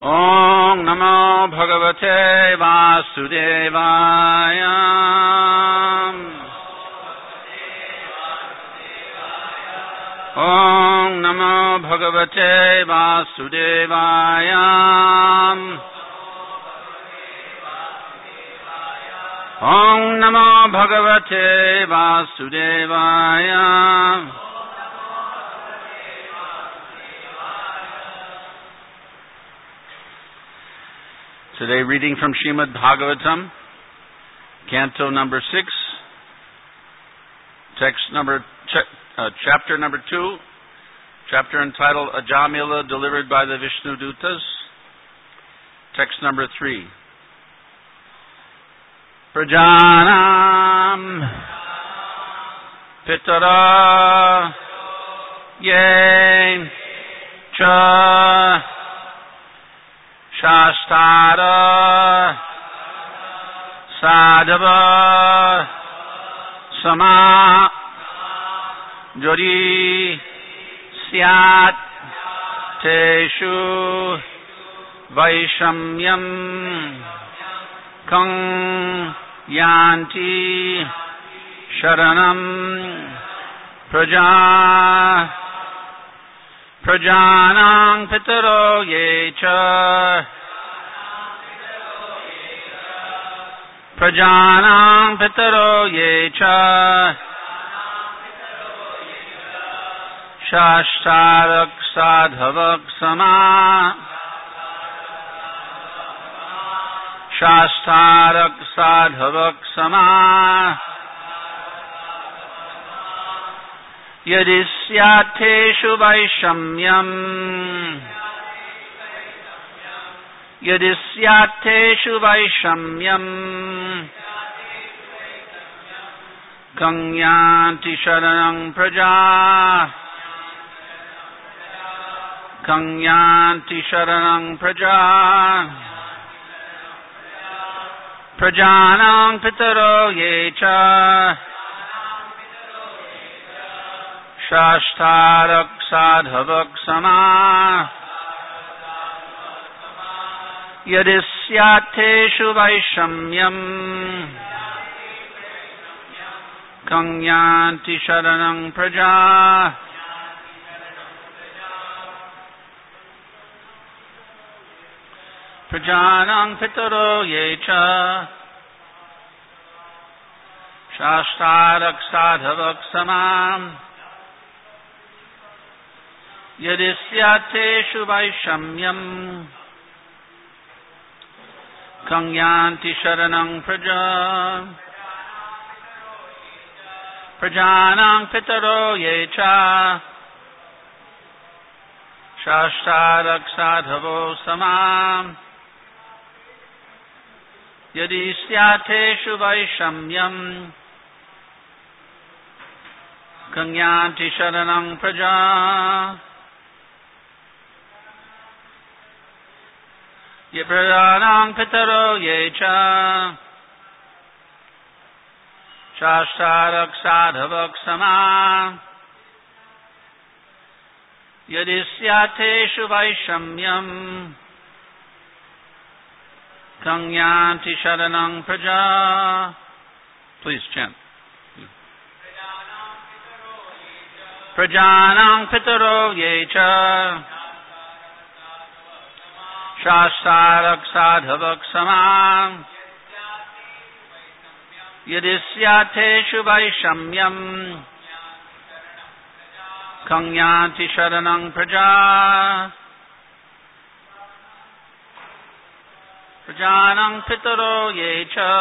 Om Namo Bhagavate Vasudevaya. Om Namo Bhagavate Vasudevaya. Om Namo Bhagavate Vasudevaya. Today reading from Srimad Bhagavatam, Canto number 6, chapter number 2, chapter entitled Ajamila delivered by the Vishnu Dutas, text number 3. Prajanam Pitara Ye Cha Shastara Sadhava Sama Jori Syat Teshu Vaishamyam Kang Yanti Sharanam Prajanang Pitaro Yecha Prajanang Pitaro Yecha Shashtarak Sadhavak Sama Shashtarak Sadhavak Sama Yadisyateshu Vaishamyam Yadisyateshu Vaishamyam Kangyanti Sharanang Praja Kangyanti Sharanang Praja Prajanang Pitaro Yecha Shashtarak Sadhavak Sama Yadisyateshu Vaishamyam Kangyanti Sharanang Praja Prajanang Pitaro Yecha Shashtarak Sadhavak Sama Yadisyateshu Vaishamyam Kangyanti Sharanang Praja Prajanang Pitaro Yecha Shashtarak Sadhavo Sama Yadisyateshu Vaishamyam Kangyanti Sharanang Praja Prajanang Pitaro Yecha Shashtarak Sadhavak Sama Yadisyateshu Vaishamyam Kangyanti Sharanang Praja. Please chant. Prajanang Pitaro Yecha Shashtarak Sadhavak Sama Yadisyateshu Vaishamyam Kangyanti Sharanang Praja Prajanang Pitaro Yecha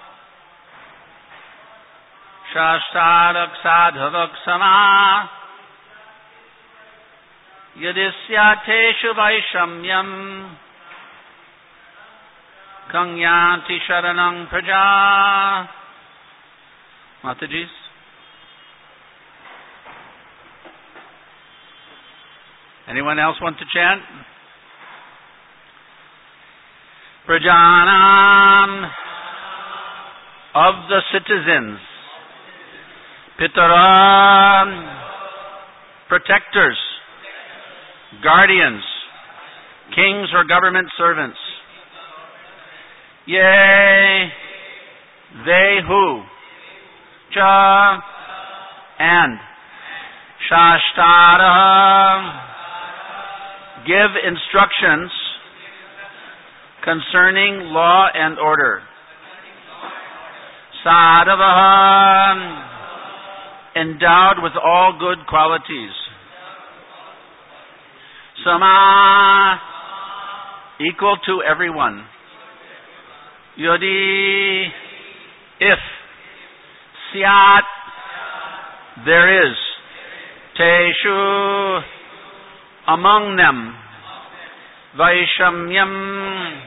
Shashtarak Sadhavak Sama Yadisyateshu Vaishamyam Kangyanti Sharanang Praja. Matajis. Anyone else want to chant? Prajanam of the citizens. Pitaram protectors, guardians, kings or government servants. Yea, they who cha and Shashtara give instructions concerning law and order. Sadhava, endowed with all good qualities. Sama, equal to everyone. Yodi, if. Syat, there is. Teshu, among them. Vaishamyam,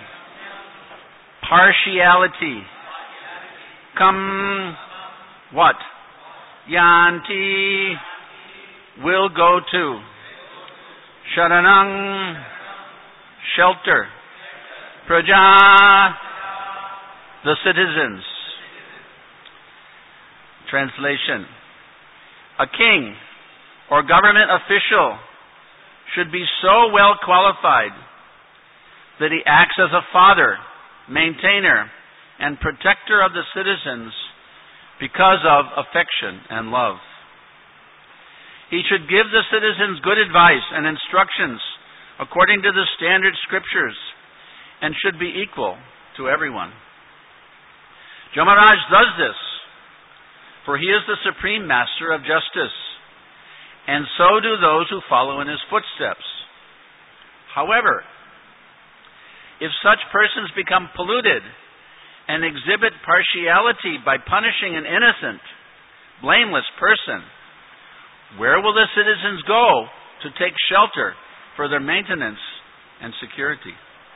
partiality. Come, what? Yanti, will go to. Sharanang, shelter. Praja, the citizens. Translation. A king or government official should be so well qualified that he acts as a father, maintainer, and protector of the citizens because of affection and love. He should give the citizens good advice and instructions according to the standard scriptures and should be equal to everyone. Yamaraj does this, for he is the supreme master of justice, and so do those who follow in his footsteps. However, if such persons become polluted and exhibit partiality by punishing an innocent, blameless person, where will the citizens go to take shelter for their maintenance and security?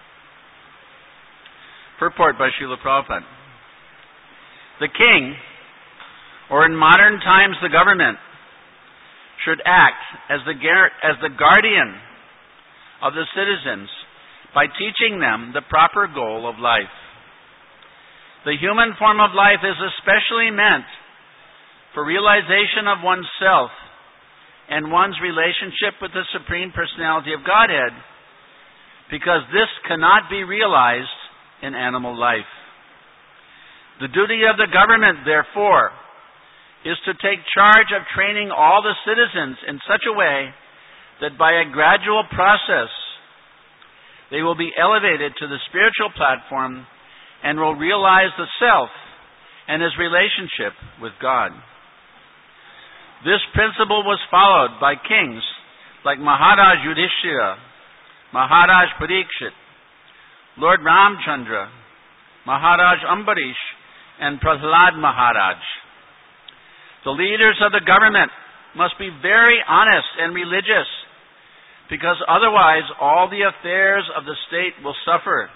Purport by Srila Prabhupada. The king, or in modern times the government, should act as the guardian of the citizens by teaching them the proper goal of life. The human form of life is especially meant for realization of oneself and one's relationship with the Supreme Personality of Godhead, because this cannot be realized in animal life. The duty of the government, therefore, is to take charge of training all the citizens in such a way that by a gradual process they will be elevated to the spiritual platform and will realize the self and his relationship with God. This principle was followed by kings like Maharaj Yudhishthira, Maharaj Parikshit, Lord Ramchandra, Maharaj Ambarish, and Prahlad Maharaj. The leaders of the government must be very honest and religious, because otherwise all the affairs of the state will suffer.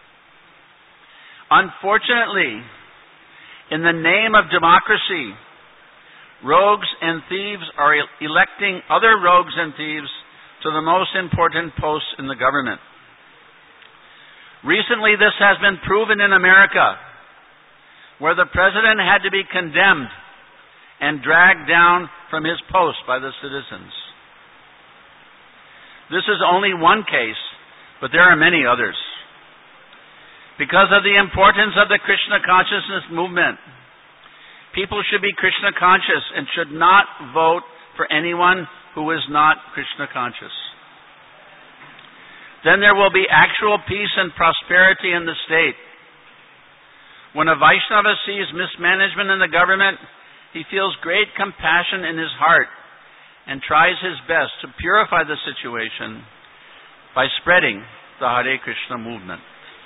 Unfortunately, in the name of democracy, rogues and thieves are electing other rogues and thieves to the most important posts in the government. Recently, this has been proven in America, where the president had to be condemned and dragged down from his post by the citizens. This is only one case, but there are many others. Because of the importance of the Krishna consciousness movement, people should be Krishna conscious and should not vote for anyone who is not Krishna conscious. Then there will be actual peace and prosperity in the state. When a Vaishnava sees mismanagement in the government, he feels great compassion in his heart and tries his best to purify the situation by spreading the Hare Krishna movement.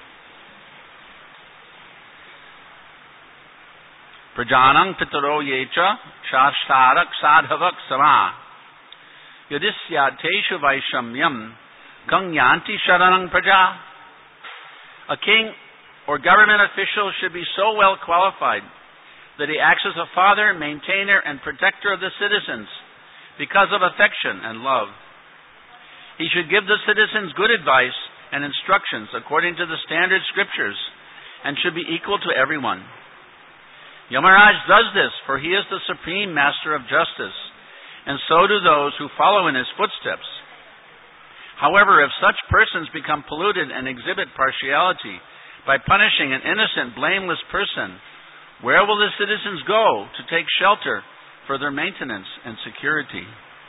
Prajanang pitaro yecha shashtarak sadhavak sama yudhisyateshu vaishamyam gangyanti sharanang praja. A king or government official should be so well qualified that he acts as a father, maintainer, and protector of the citizens because of affection and love. He should give the citizens good advice and instructions according to the standard scriptures and should be equal to everyone. Yamaraj does this, for he is the supreme master of justice, and so do those who follow in his footsteps. However, if such persons become polluted and exhibit partiality by punishing an innocent, blameless person, where will the citizens go to take shelter for their maintenance and security?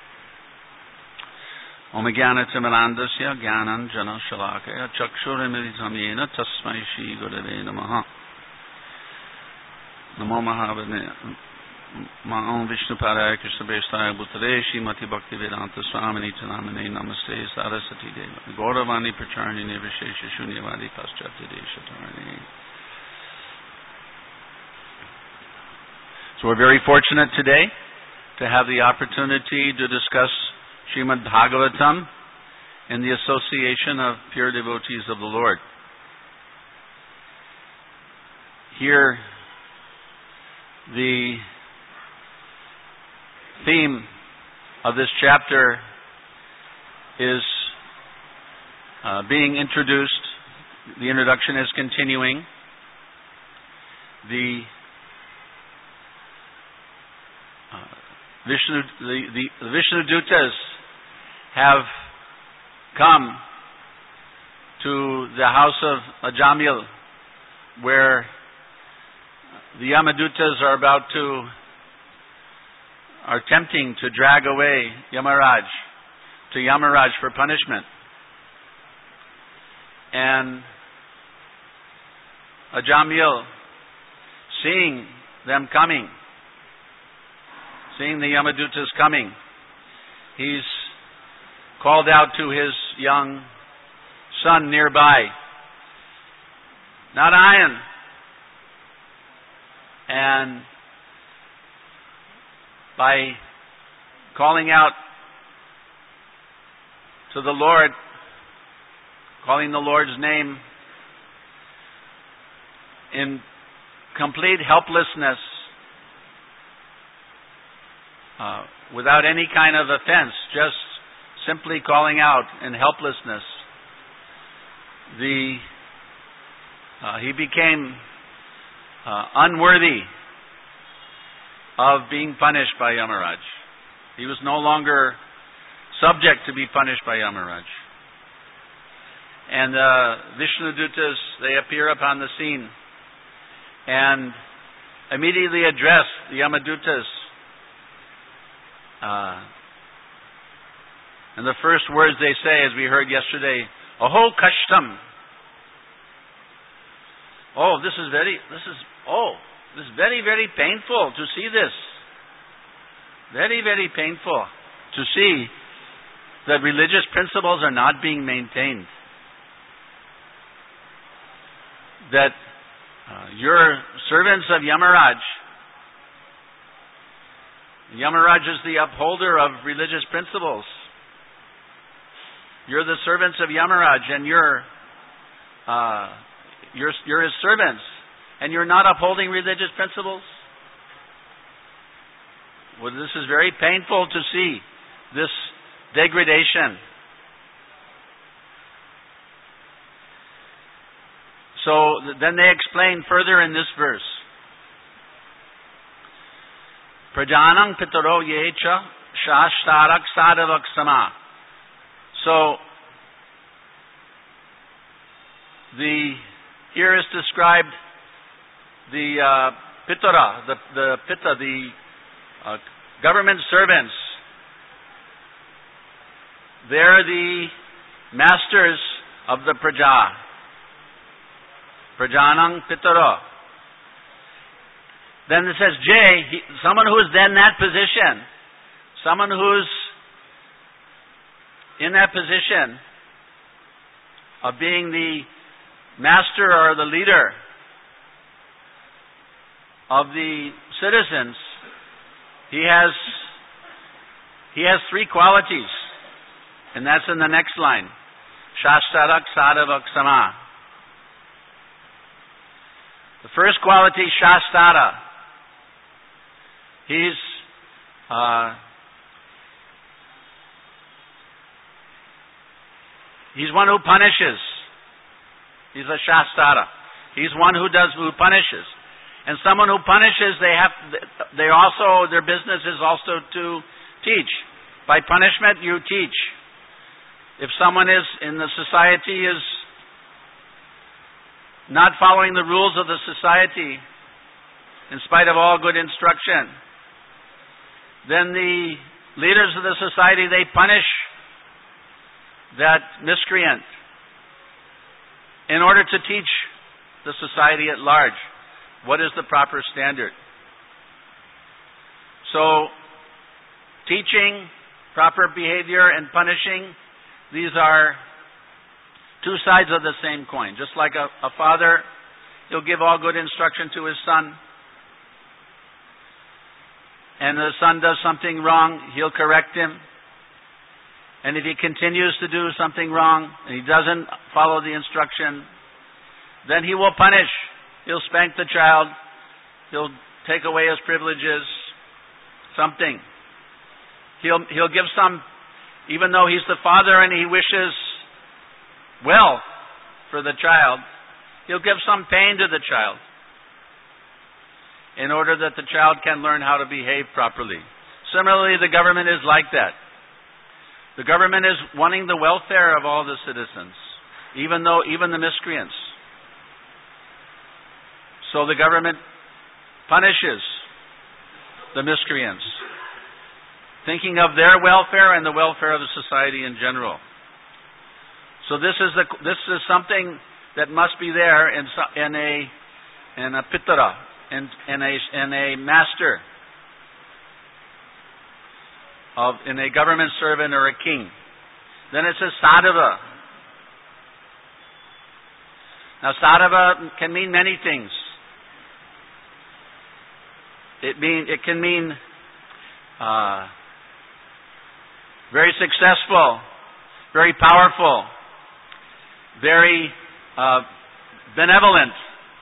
Om Jnana-Timirandasya Jnananjana Shalakaya Chakshuremilitam Yena Tasmai Shri Gurave Namaha. Namo Mahavane Om Vishnu Paraya Krishna Bestaya Bhutare Shrimati Bhakti Vedanta Swamini Chanamane Namaste Sarasati Deva Gauravani Pracharni Nirvishesha Shunyavadi Paschati Deshatarani. So we're very fortunate today to have the opportunity to discuss Srimad Bhagavatam in the association of pure devotees of the Lord. Here, the theme of this chapter is being introduced. The introduction is continuing. The Vishnu Dutas have come to the house of Ajamil, where the Yamadutas are attempting to drag away Yamaraj to Yamaraj for punishment. And Ajamil, seeing them coming, seeing the Yamadutas coming, he's called out to his young son nearby, Narayan. And by calling out to the Lord, calling the Lord's name in complete helplessness, without any kind of offense, just simply calling out in helplessness, he became unworthy of being punished by Yamaraj. He was no longer subject to be punished by Yamaraj. And Vishnu Dutas, they appear upon the scene and immediately address the Yamadutas. And the first words they say, as we heard yesterday, Aho Kashtam. This is very, very painful to see this. Very, very painful to see that religious principles are not being maintained. That you're servants of Yamaraj. Yamaraj is the upholder of religious principles. You're the servants of Yamaraj, and you're his servants, and you're not upholding religious principles. Well, this is very painful to see, this degradation. So then they explain further in this verse. Prajanang pitaro yecha shashtarak sadavak sama. So here is described the pitara, the pitta, the government servants. They're the masters of the praja. Prajanang pitara. Then it says someone who is then in that position, someone who's in that position of being the master or the leader of the citizens, he has three qualities, and that's in the next line. Shastarak sadavak sama. The first quality, Shastara. He's one who punishes. He's a Shastara. He's one who punishes. And someone who punishes, their business is also to teach. By punishment, you teach. If someone is in the society is not following the rules of the society, in spite of all good instruction, then the leaders of the society, they punish that miscreant in order to teach the society at large what is the proper standard. So, teaching, proper behavior, and punishing, these are two sides of the same coin. Just like a father, he'll give all good instruction to his son, and the son does something wrong, he'll correct him. And if he continues to do something wrong, and he doesn't follow the instruction, then he will punish. He'll spank the child. He'll take away his privileges. Something. He'll give some, even though he's the father and he wishes well for the child, he'll give some pain to the child in order that the child can learn how to behave properly. Similarly, the government is like that. The government is wanting the welfare of all the citizens, even the miscreants. So the government punishes the miscreants, thinking of their welfare and the welfare of the society in general. So this is something that must be there in a pitara, in a master, in a government servant or a king. Then it says sadhava. Now sadhava can mean many things. It can mean very successful, very powerful, very benevolent.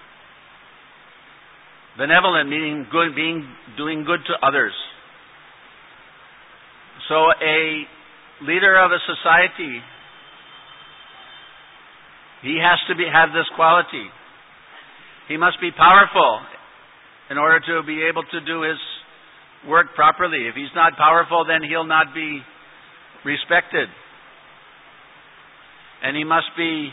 Benevolent meaning good, doing good to others. So a leader of a society, he has to have this quality. He must be powerful in order to be able to do his work properly. If he's not powerful, then he'll not be respected. And he must be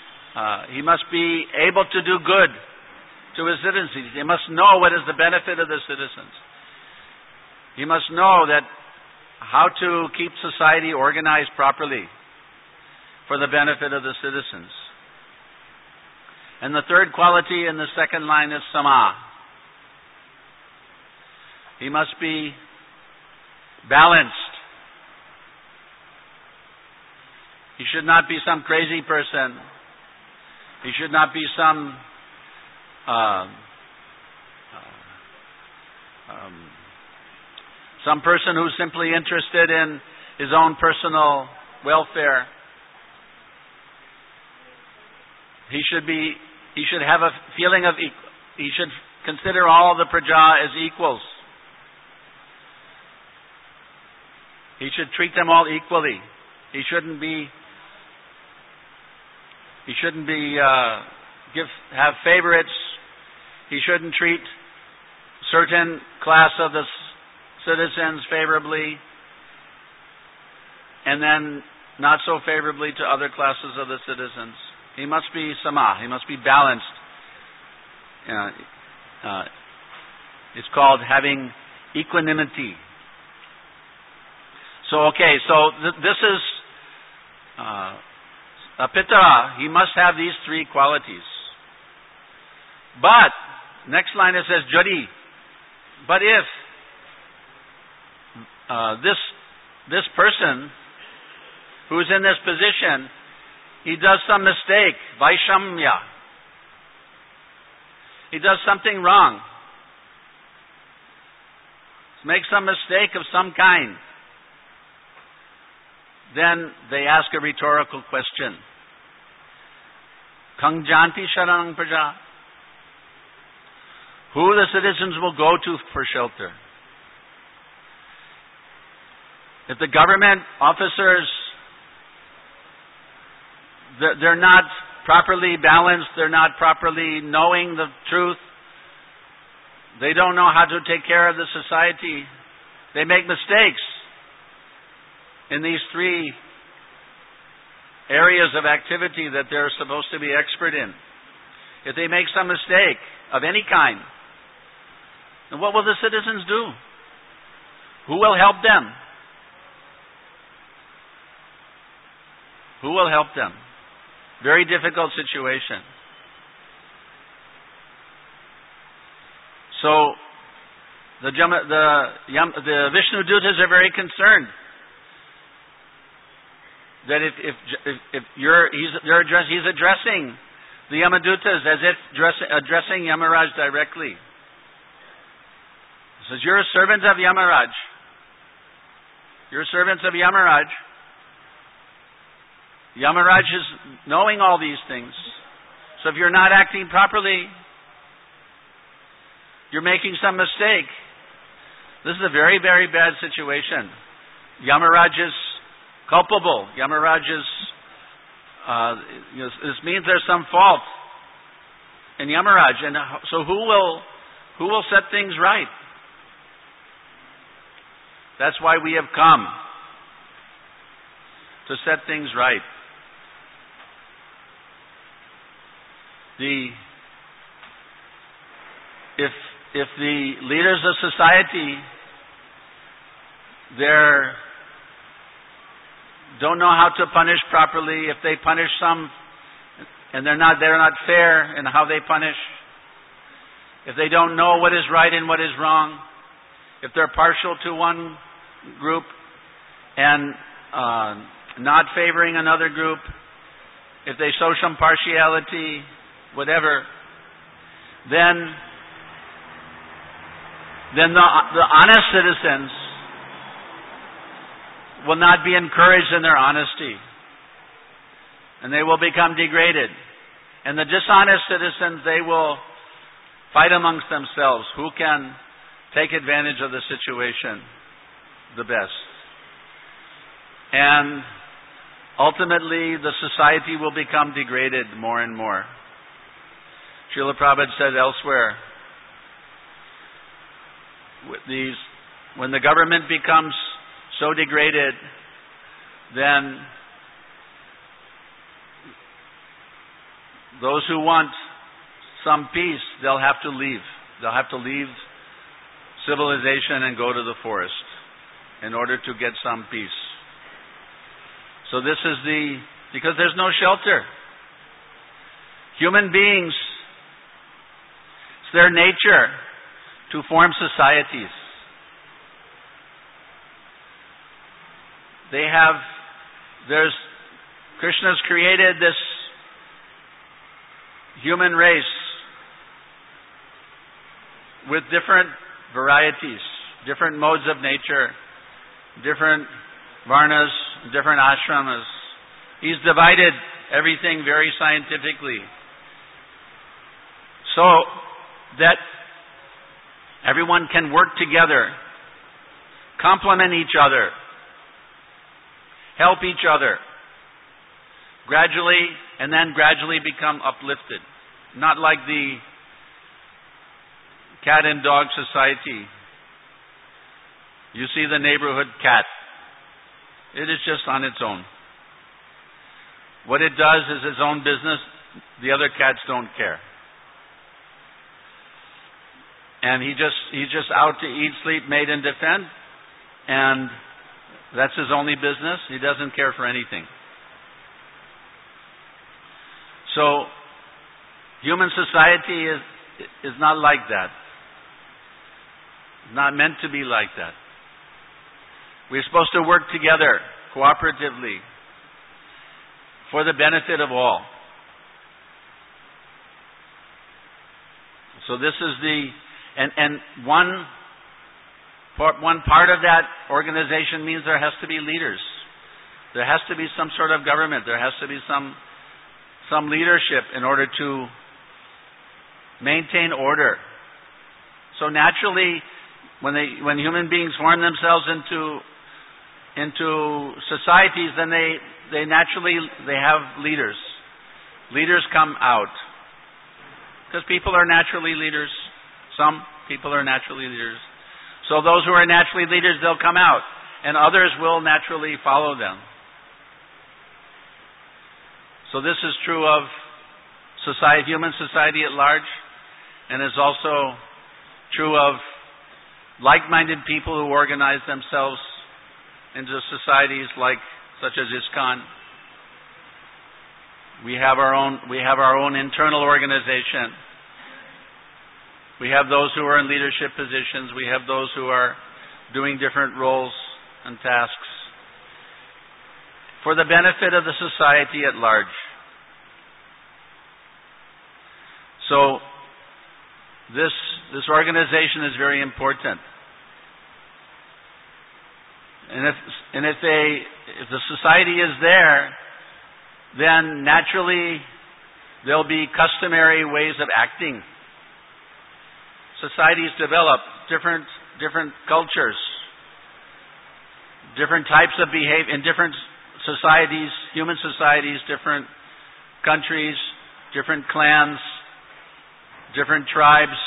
able to do good to his citizens. He must know what is the benefit of the citizens. He must know that how to keep society organized properly for the benefit of the citizens. And the third quality in the second line is sama. He must be balanced. He should not be some crazy person. He should not be some person who's simply interested in his own personal welfare. He should have a feeling of he should consider all the praja as equals. He should treat them all equally. He shouldn't have favorites. He shouldn't treat certain class of the citizens favorably and then not so favorably to other classes of the citizens. He must be sama. He must be balanced. It's called having equanimity. So this is a pitara. He must have these three qualities. But next line it says jadi. But if this person who's in this position, he does some mistake, vaishamya. He does something wrong. Makes some mistake of some kind. Then they ask a rhetorical question. Kang janti sharanang praja. Who the citizens will go to for shelter? If the government officers, they're not properly balanced, they're not properly knowing the truth, they don't know how to take care of the society, they make mistakes in these three areas of activity that they're supposed to be expert in. If they make some mistake of any kind, then what will the citizens do? Who will help them? Who will help them? Very difficult situation. So the Vishnu Dutas are very concerned that he's addressing the Yamadutas as if addressing Yamaraj directly. He says, "You're a servant of Yamaraj. You're servants of Yamaraj. Yamaraj is knowing all these things. So if you're not acting properly, you're making some mistake. This is a very, very bad situation. Yamaraj is culpable. Yamaraj is, this means there's some fault in Yamaraj. And so who will set things right? That's why we have come, to set things right. If the leaders of society don't know how to punish properly, if they punish some and they're not fair in how they punish, if they don't know what is right and what is wrong, if they're partial to one group and not favoring another group, if they show some partiality, whatever, then the honest citizens will not be encouraged in their honesty, and they will become degraded. And the dishonest citizens, they will fight amongst themselves who can take advantage of the situation the best. And ultimately, the society will become degraded more and more. Srila Prabhupada said elsewhere, when the government becomes so degraded, then those who want some peace, they'll have to leave. They'll have to leave civilization and go to the forest in order to get some peace. So this is because there's no shelter. Human beings, it's their nature to form societies. Krishna's created this human race with different varieties, different modes of nature, different varnas, different ashramas. He's divided everything very scientifically so that everyone can work together, complement each other, help each other, and then gradually become uplifted. Not like the cat and dog society. You see the neighborhood cat. It is just on its own. What it does is its own business. The other cats don't care. And he's just out to eat, sleep, mate, and defend. And that's his only business. He doesn't care for anything. So, human society is not like that. It's not meant to be like that. We're supposed to work together, cooperatively, for the benefit of all. So this is one part of that organization means there has to be leaders. There has to be some sort of government. There has to be some leadership in order to maintain order. So naturally, when human beings form themselves into societies, then they have leaders. Leaders come out. Because people are naturally leaders. Some people are naturally leaders. So those who are naturally leaders, they'll come out. And others will naturally follow them. So this is true of society, human society at large, and is also true of like-minded people who organize themselves into societies such as ISKCON. We have our own internal organization. We have those who are in leadership positions. We have those who are doing different roles and tasks for the benefit of the society at large. So this organization is very important. And if the society is there, then naturally there'll be customary ways of acting. Societies develop different cultures, different types of behavior in different societies, human societies, different countries, different clans, different tribes,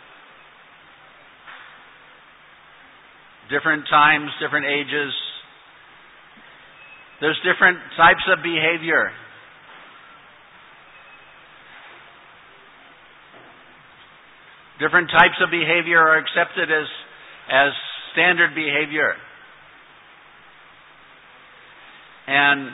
different times, different ages. There's different types of behavior. Different types of behavior are accepted as standard behavior. And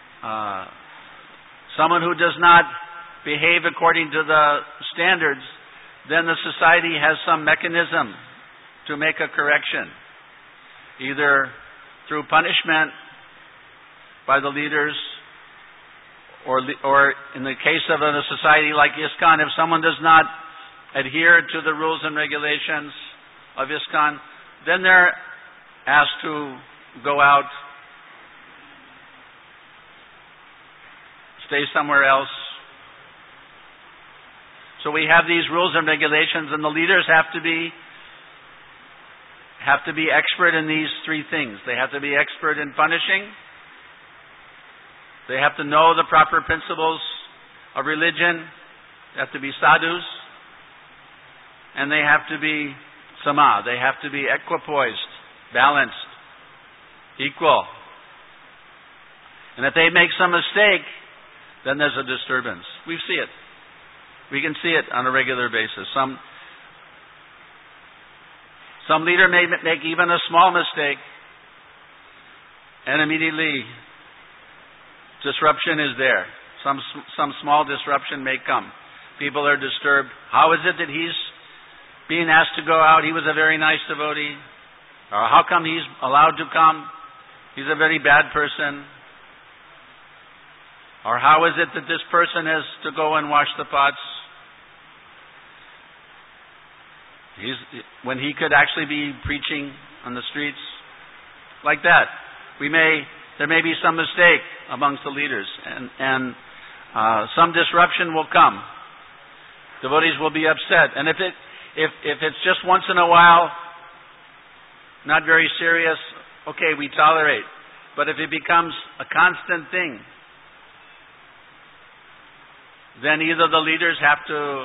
someone who does not behave according to the standards, then the society has some mechanism to make a correction, either through punishment by the leaders, or in the case of a society like ISKCON, if someone does not adhere to the rules and regulations of ISKCON, then they're asked to go out, stay somewhere else. So we have these rules and regulations, and the leaders have to be expert in these three things. They have to be expert in punishing. They have to know the proper principles of religion. They have to be sadhus. And they have to be sama. They have to be equipoised, balanced, equal. And if they make some mistake, then there's a disturbance. We see it. We can see it on a regular basis. Some leader may make even a small mistake, and immediately disruption is there. Some small disruption may come. People are disturbed. How is it that he's being asked to go out? He was a very nice devotee. Or how come he's allowed to come? He's a very bad person. Or how is it that this person has to go and wash the pots when he could actually be preaching on the streets? Like that. There may be some mistake amongst the leaders, and some disruption will come. Devotees will be upset. And if it's just once in a while, not very serious, okay, we tolerate. But if it becomes a constant thing, then either the leaders have to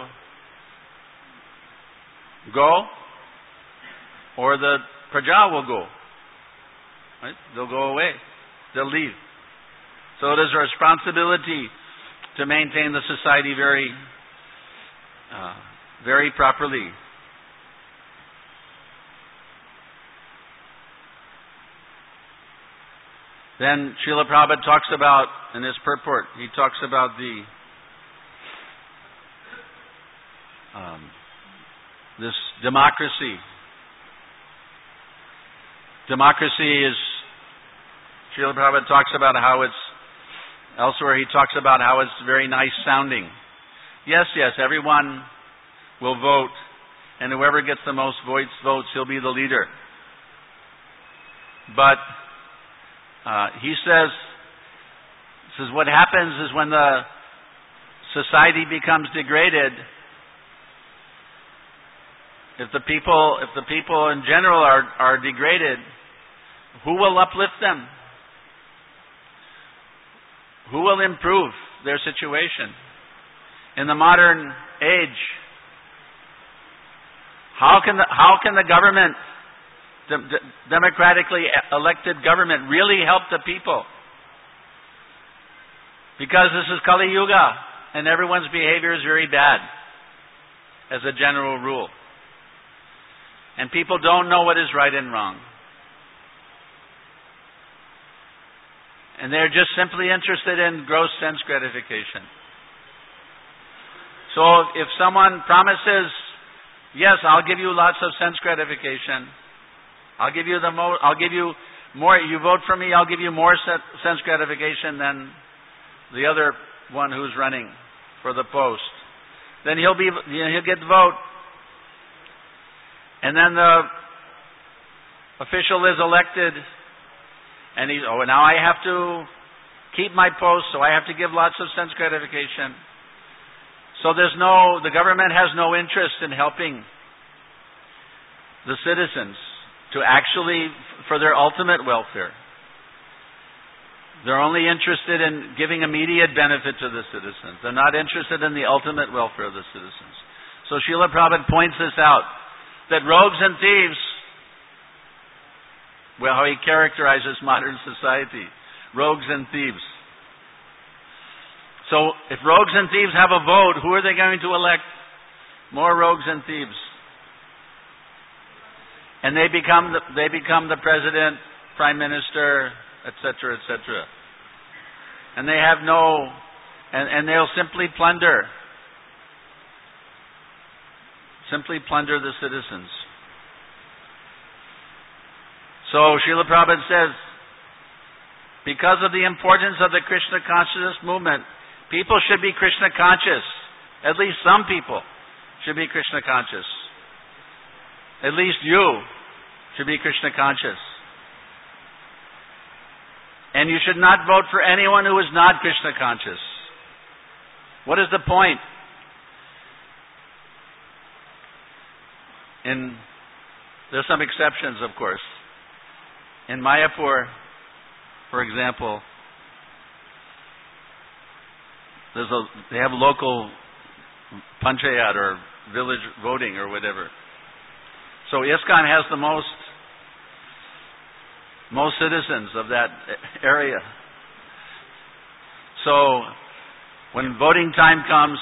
go, or the praja will go. Right? They'll go away. They'll leave. So it is a responsibility to maintain the society very properly. Then Srila Prabhupada talks about, in his purport, he talks about this democracy. Democracy is, Srila Prabhupada talks about how it's, elsewhere he talks about how it's very nice sounding. Yes, everyone will vote, and whoever gets the most votes, he'll be the leader. But he says what happens is when the society becomes degraded, if the people in general are degraded, who will uplift them? Who will improve their situation? In the modern age, how can the government, democratically elected government, really help the people? Because this is Kali Yuga, and everyone's behavior is very bad, as a general rule. And people don't know what is right and wrong. And they're just simply interested in gross sense gratification. So if someone promises, yes, I'll give you lots of sense gratification, I'll give you more, you vote for me, I'll give you more sense gratification than the other one who's running for the post, then he'll get the vote. And then the official is elected, and now I have to keep my post, so I have to give lots of sense gratification. So the government has no interest in helping the citizens to actually, for their ultimate welfare. They're only interested in giving immediate benefit to the citizens. They're not interested in the ultimate welfare of the citizens. So Srila Prabhupada points this out, that rogues and thieves, well, how he characterizes modern society, rogues and thieves. So if rogues and thieves have a vote, who are they going to elect? More rogues and thieves. And they become the president, prime minister, etc., etc. And they have and they'll simply plunder the citizens. So Srila Prabhupada says, because of the importance of the Krishna consciousness movement, people should be Krishna conscious. At least some people should be Krishna conscious. At least you should be Krishna conscious. And you should not vote for anyone who is not Krishna conscious. What is the point? There's some exceptions, of course. In Mayapur, for example, they have local panchayat or village voting or whatever. So ISKCON has the most citizens of that area. So when voting time comes,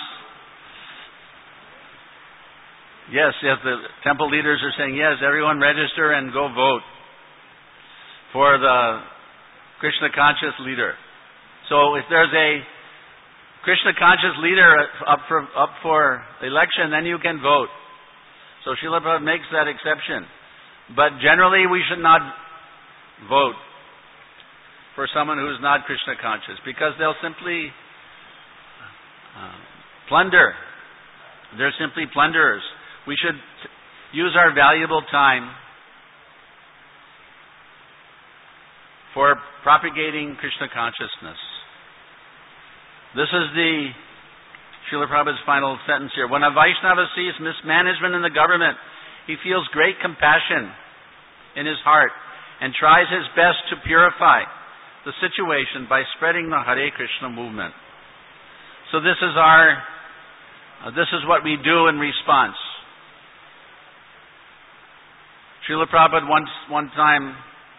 yes, the temple leaders are saying, yes, everyone register and go vote for the Krishna conscious leader. So if there's a Krishna conscious leader up for election, then you can vote. So Srila Prabhupada makes that exception. But generally we should not vote for someone who is not Krishna conscious, because they'll simply plunder. They're simply plunderers. We should use our valuable time for propagating Krishna consciousness. This is Srila Prabhupada's final sentence here. When a Vaishnava sees mismanagement in the government, he feels great compassion in his heart and tries his best to purify the situation by spreading the Hare Krishna movement. So this is what we do in response. Srila Prabhupada one time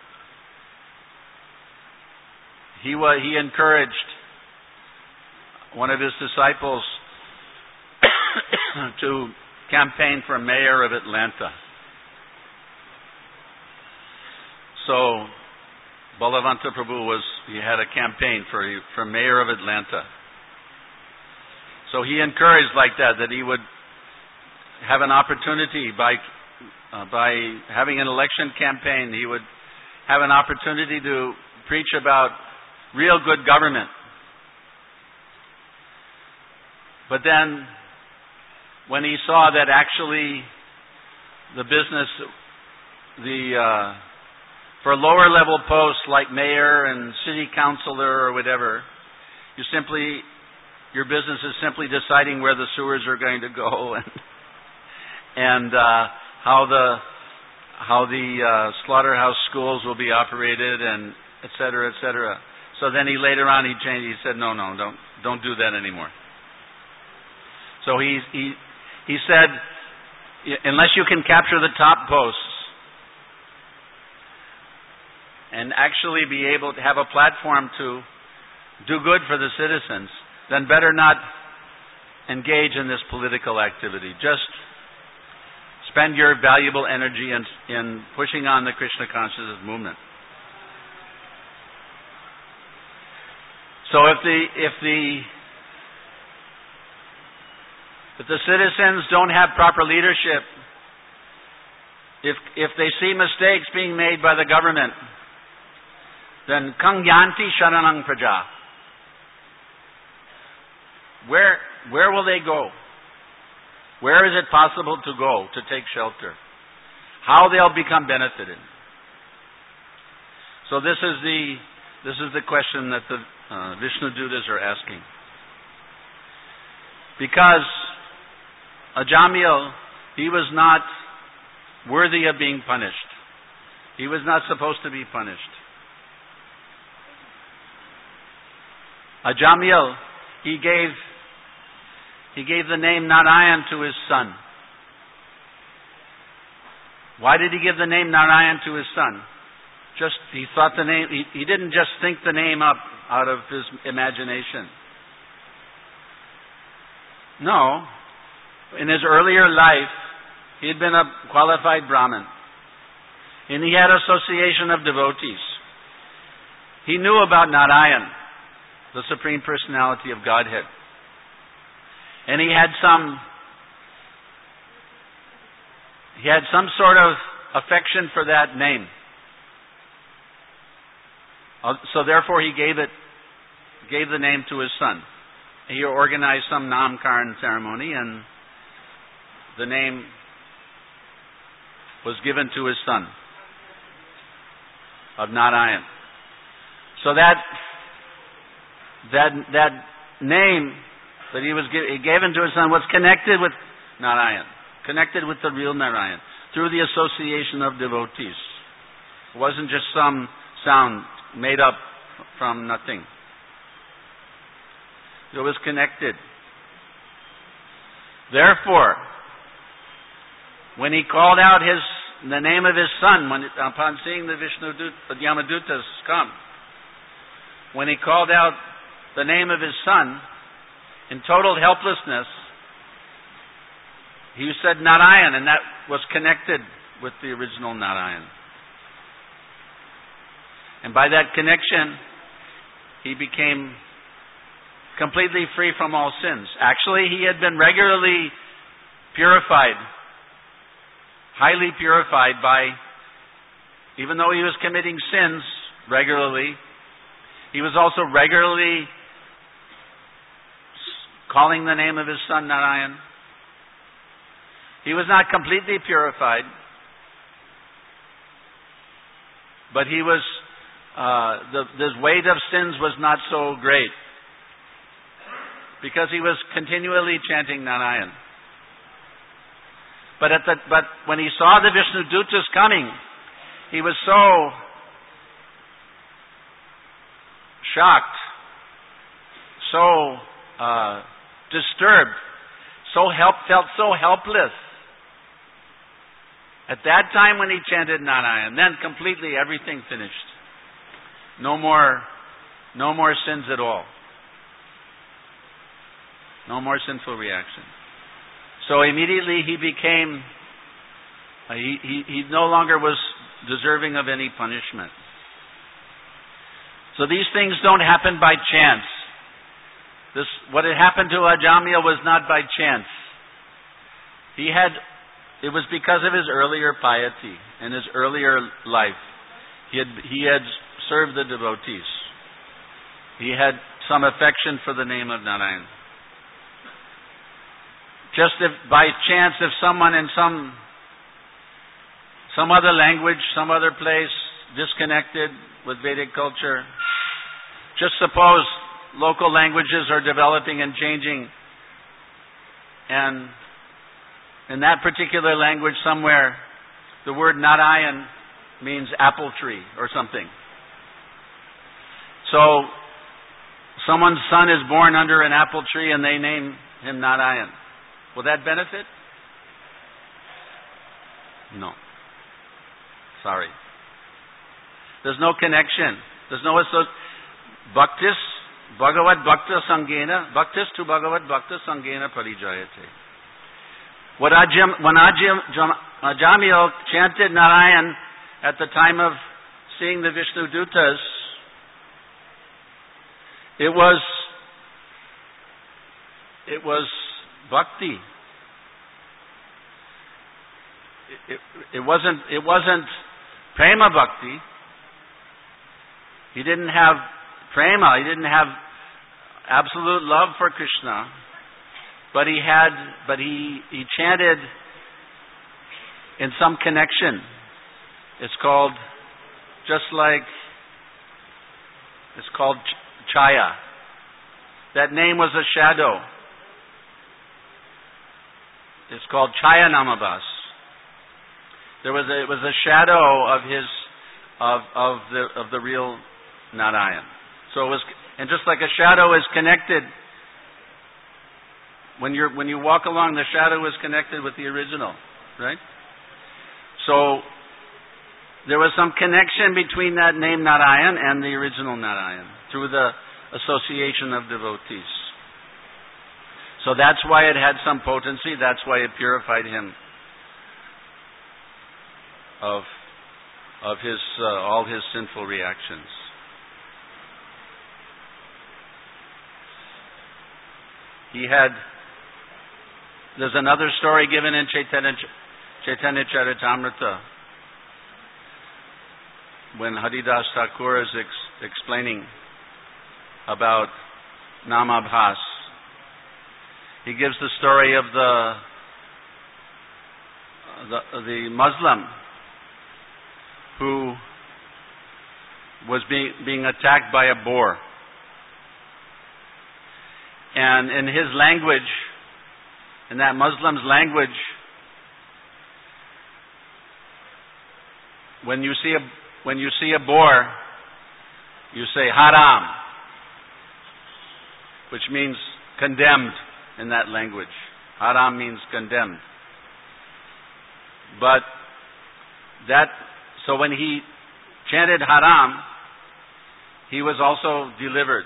he encouraged one of his disciples to campaign for mayor of Atlanta. So Balavanta Prabhu he had a campaign for mayor of Atlanta. So he encouraged like that he would have an opportunity by having an election campaign, he would have an opportunity to preach about real good government. But then, when he saw that actually the business, for lower level posts like mayor and city councilor or whatever, your business is simply deciding where the sewers are going to go and how the slaughterhouse schools will be operated, and et cetera, et cetera. So then later on he changed. He said, no, don't do that anymore. So he said, unless you can capture the top posts and actually be able to have a platform to do good for the citizens, then better not engage in this political activity. Just spend your valuable energy in pushing on the Krishna consciousness movement. So if the citizens don't have proper leadership, if they see mistakes being made by the government, then kang yanti sharanang praja. Where will they go? Where is it possible to go to take shelter? How they'll become benefited? So this is the question that the Vishnu Dutas are asking. Because Ajamil, he was not worthy of being punished. He was not supposed to be punished. Ajamil, he gave the name Narayan to his son. Why did he give the name Narayan to his son? He thought the name, he didn't just think the name up out of his imagination. No. In his earlier life, he had been a qualified Brahmin. And he had association of devotees. He knew about Narayan, the Supreme Personality of Godhead. And he had some sort of affection for that name. So therefore he gave the name to his son. He organized some Namkaran ceremony and the name was given to his son of Narayan. So that name that he gave to his son was connected with Narayan, connected with the real Narayan through the association of devotees. It wasn't just some sound made up from nothing. It was connected. Therefore, when he called out the name of his son, upon seeing the Yamadutas come, when he called out the name of his son, in total helplessness, he said Narayan, and that was connected with the original Narayan. And by that connection, he became completely free from all sins. Actually, he had been regularly purified, highly purified by, even though he was committing sins regularly, he was also regularly calling the name of his son Narayan. He was not completely purified, but he was the weight of sins was not so great because he was continually chanting Narayan. But when he saw the Vishnu Dutas coming, he was so shocked, so disturbed, felt so helpless. At that time when he chanted Narayan, then completely everything finished. No more sins at all. No more sinful reaction. So immediately he became, he no longer was deserving of any punishment. So these things don't happen by chance. What had happened to Ajamil was not by chance. It was because of his earlier piety and his earlier life. He had served the devotees. He had some affection for the name of Narayan. Just if by chance, if someone in some other language, some other place, disconnected with Vedic culture, just suppose local languages are developing and changing, and in that particular language somewhere, the word Narayan means apple tree or something. So, someone's son is born under an apple tree and they name him Narayan. Will that benefit? No. Sorry. There's no connection. There's no Bhaktis Bhagavad Bhakta Sangena, Bhaktistu Bhagavad Bhakta Sangena Parijayate. When Ajamil chanted Narayan at the time of seeing the Vishnu Dutas, it was bhakti. It wasn't prema bhakti. He didn't have prema. He didn't have absolute love for Krishna, but he chanted in some connection. It's called Chaya. That name was a shadow. It's called Chaya Namabas. It was a shadow of the real Narayan. So it was, and just like a shadow is connected, when you walk along, the shadow is connected with the original, right? So there was some connection between that name Narayan and the original Narayan through the association of devotees. So that's why it had some potency. That's why it purified him of his all his sinful reactions. There's another story given in Chaitanya Charitamrita when Haridas Thakur is explaining about Namabhas. He gives the story of the Muslim who was being attacked by a boar. And in his language, in that Muslim's language, when you see a boar, you say haram, which means condemned in that language. Haram means condemned. So when he chanted haram, he was also delivered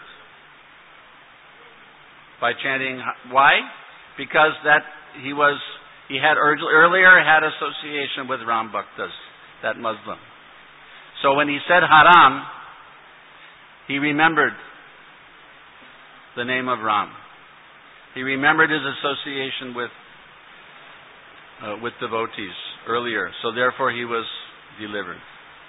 by chanting. Why? Because he had earlier had association with Ram Bhaktas, that Muslim. So when he said haram, he remembered the name of Ram. He remembered his association with devotees earlier. So therefore he was delivered.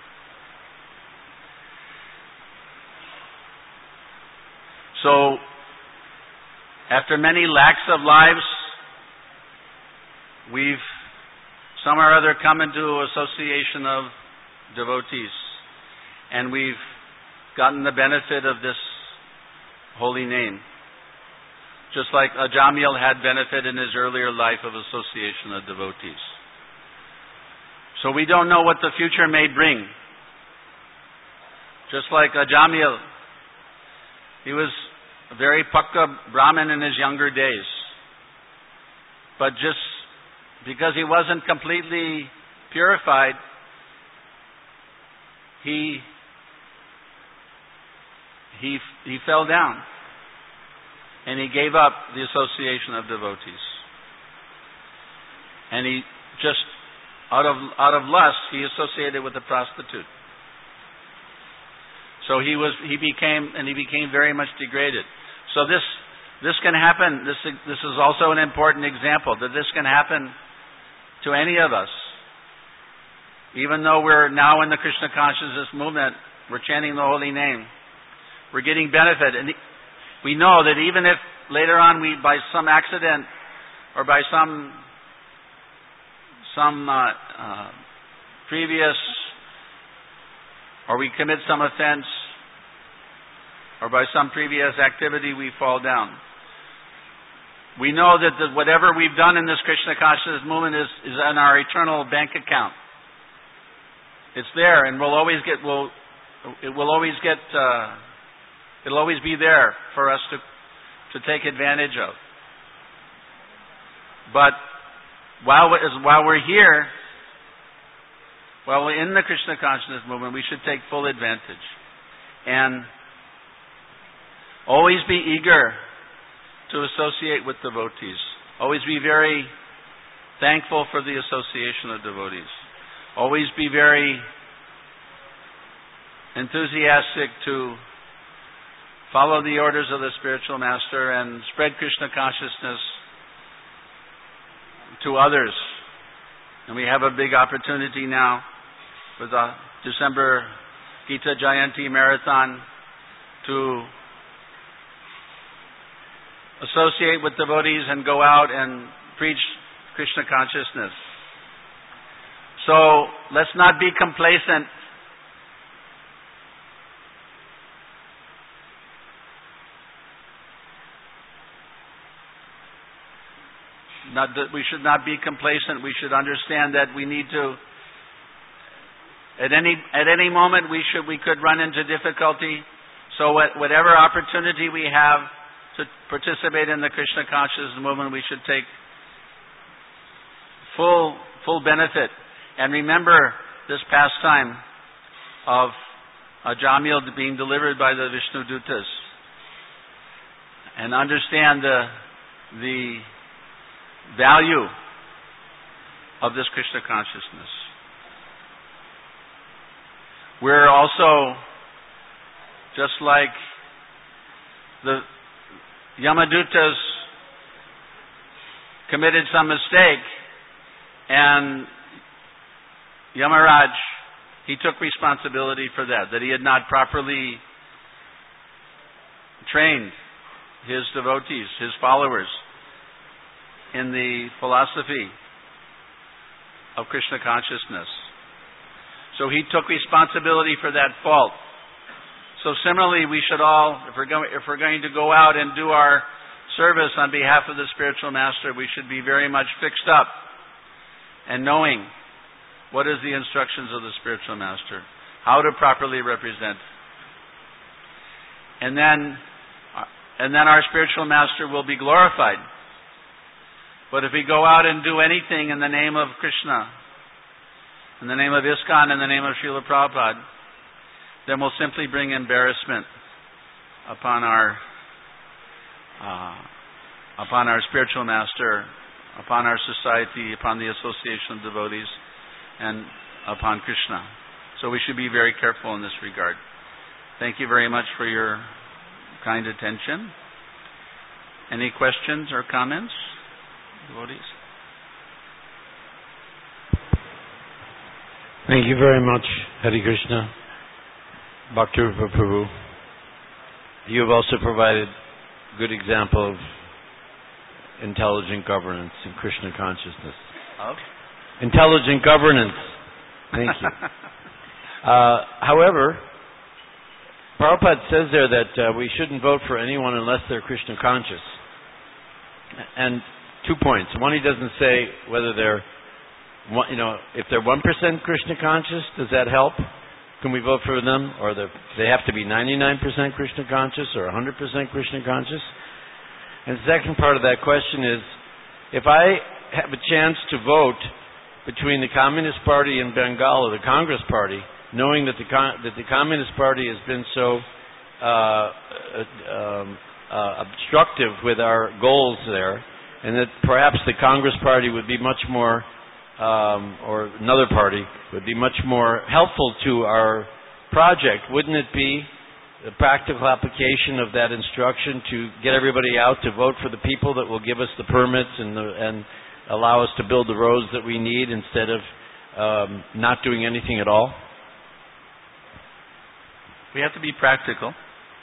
So after many lakhs of lives, we've some or other come into association of devotees, and we've gotten the benefit of this holy name. Just like Ajamil had benefit in his earlier life of association of devotees. So we don't know what the future may bring. Just like Ajamil, he was a very Pakka Brahmin in his younger days. But just because he wasn't completely purified, he fell down. And he gave up the association of devotees. And he just, out of lust, he associated with a prostitute. So he became very much degraded. So this can happen. This is also an important example that this can happen to any of us. Even though we're now in the Krishna consciousness movement, we're chanting the holy name, we're getting benefit. And we know that even if later on we, by some accident or by some previous, or we commit some offense, or by some previous activity we fall down, we know that whatever we've done in this Krishna consciousness movement is in our eternal bank account. It's there, and it'll always be there for us to take advantage of. But while we're here, while we're in the Krishna consciousness movement, we should take full advantage. And Always be eager to associate with devotees. Always be very thankful for the association of devotees. Always be very enthusiastic to follow the orders of the spiritual master and spread Krishna consciousness to others. And we have a big opportunity now with the December Gita Jayanti Marathon to associate with devotees and go out and preach Krishna consciousness. So let's not be complacent. We should not be complacent. We should understand that we need to, at any moment we could run into difficulty. So whatever opportunity we have to participate in the Krishna consciousness movement, we should take full benefit. And remember this pastime of Jamil being delivered by the Vishnu Dutas, and understand the value of this Krishna consciousness. We're also, just like the Yamadutas committed some mistake, and Yamaraj, he took responsibility for that he had not properly trained his devotees, his followers, in the philosophy of Krishna consciousness. So he took responsibility for that fault. So similarly, we should all, if we're going to go out and do our service on behalf of the spiritual master, we should be very much fixed up and knowing what is the instructions of the spiritual master, how to properly represent. And then our spiritual master will be glorified. But if we go out and do anything in the name of Krishna, in the name of ISKCON, in the name of Srila Prabhupada, then we'll simply bring embarrassment upon our spiritual master, upon our society, upon the association of devotees, and upon Krishna. So we should be very careful in this regard. Thank you very much for your kind attention. Any questions or comments, devotees? Thank you very much, Hare Krishna, Bhakti-Rupa Prabhu. You have also provided a good example of intelligent governance in Krishna consciousness. Okay. Intelligent governance. Thank you. However, Prabhupada says there that we shouldn't vote for anyone unless they're Krishna conscious. And 2 points. One, he doesn't say whether they're, if they're 1% Krishna conscious, does that help? Can we vote for them? Or they have to be 99% Krishna conscious or 100% Krishna conscious? And the second part of that question is, if I have a chance to vote between the Communist Party in Bengal or the Congress Party, knowing that the Communist Party has been so obstructive with our goals there, and that perhaps the Congress Party would be much more, or another party, would be much more helpful to our project, wouldn't it be the practical application of that instruction to get everybody out to vote for the people that will give us the permits and allow us to build the roads that we need instead of not doing anything at all? We have to be practical.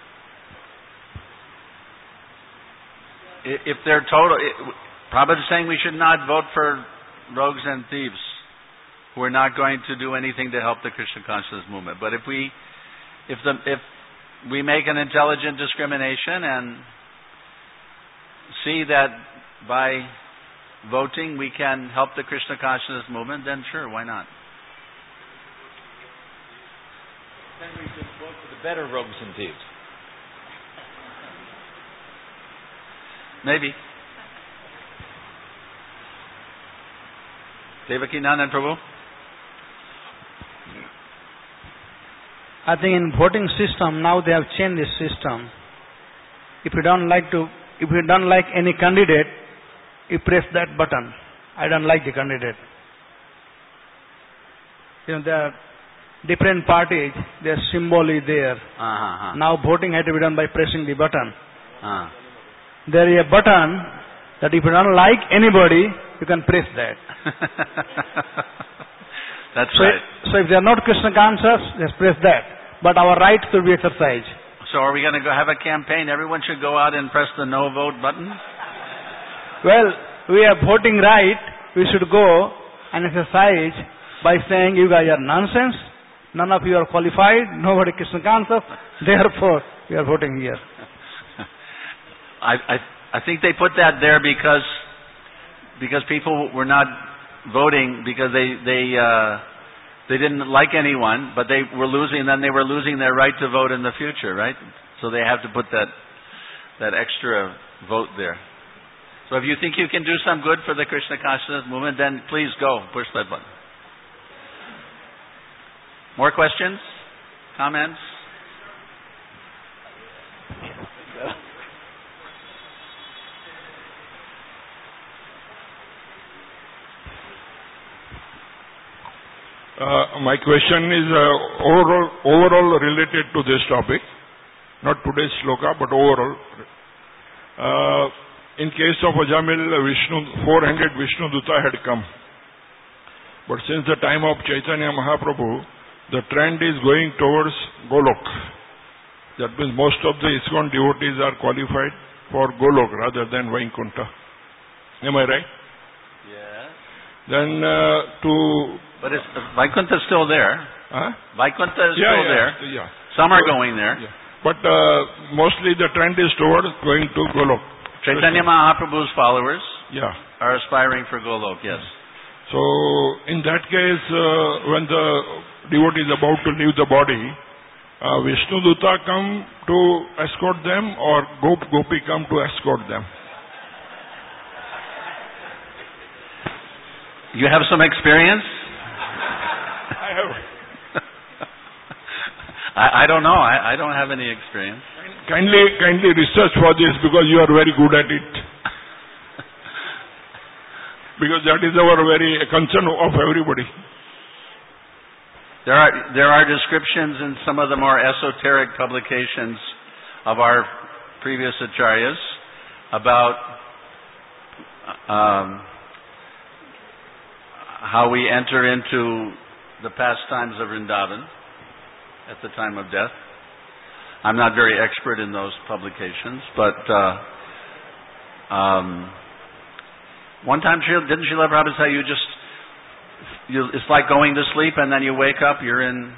If they're Prabhupada is saying we should not vote for rogues and thieves who are not going to do anything to help the Krishna consciousness movement. But if we make an intelligent discrimination and see that by voting we can help the Krishna consciousness movement, then sure, why not? Then we should vote for the better rogues and thieves. Maybe. Devaki Nandan Prabhu? I think in voting system, now they have changed the system. if you don't like any candidate, you press that button. I don't like the candidate. There are different parties, their symbol is there. Now voting had to be done by pressing the button. There is a button that if you don't like anybody, you can press that. That's right. So if they are not Krishna conscious, just press that. But our right should be exercised. So are we going to go have a campaign? Everyone should go out and press the no vote button? Well, we are voting right. We should go and exercise by saying you guys are nonsense. None of you are qualified. Nobody Krishna conscious. Therefore, we are voting here. I think they put that there because people were not voting because they didn't like anyone, but they were losing. Then they were losing their right to vote in the future, right? So they have to put that extra vote there. So if you think you can do some good for the Krishna consciousness movement, then please go push that button. More questions? Comments? My question is overall related to this topic, not today's shloka, but overall. In case of Ajamil, 400 Vishnu Duta had come. But since the time of Chaitanya Mahaprabhu, the trend is going towards Golok. That means most of the ISKCON devotees are qualified for Golok rather than Vaikuntha. Am I right? Yes. Then But Vaikuntha is still there. Huh? Vaikuntha is still there. Yeah. Some are going there. Yeah. But mostly the trend is towards going to Golok. Chaitanya Mahaprabhu's followers are aspiring for Golok, yes. So, in that case, when the devotee is about to leave the body, Vishnu Duta come to escort them or Gopi come to escort them? You have some experience? I have. I don't know. I don't have any experience. Kindly research for this because you are very good at it. Because that is our very concern of everybody. There are descriptions in some of the more esoteric publications of our previous acharyas about how we enter into the pastimes of Vrindavan at the time of death. I'm not very expert in those publications, but one time didn't Srila Prabhupada say it's like going to sleep and then you wake up, you're in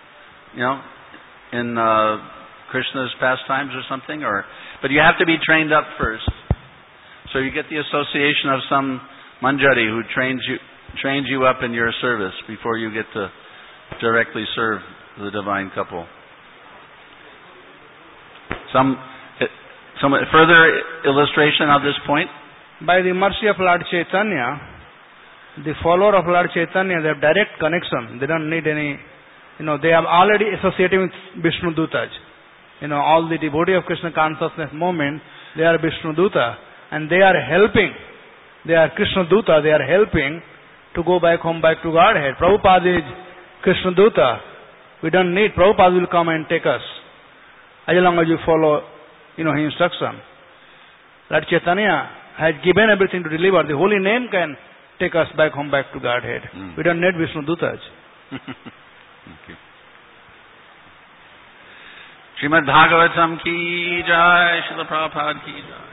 Krishna's pastimes or something, but you have to be trained up first. So you get the association of some manjari who trains you up in your service before you get to directly serve the divine couple. Some further illustration of this point? By the mercy of Lord Chaitanya, the follower of Lord Chaitanya, they have direct connection. They don't need any, they are already associated with Vishnu Dutas. All the devotee of Krishna consciousness movement, they are Vishnu Duta. And they are helping. They are Krishna Duta. They are helping to go back home, back to Godhead. Prabhupada is Krishna Duta. We don't need, Prabhupada will come and take us. As long as you follow, his instruction. Lord Chaitanya has given everything to deliver. The holy name can take us back home, back to Godhead. We don't need Vishnu Dutas. Thank you. Srimad Bhagavatam ki jai, Srila Prabhupada ki jai.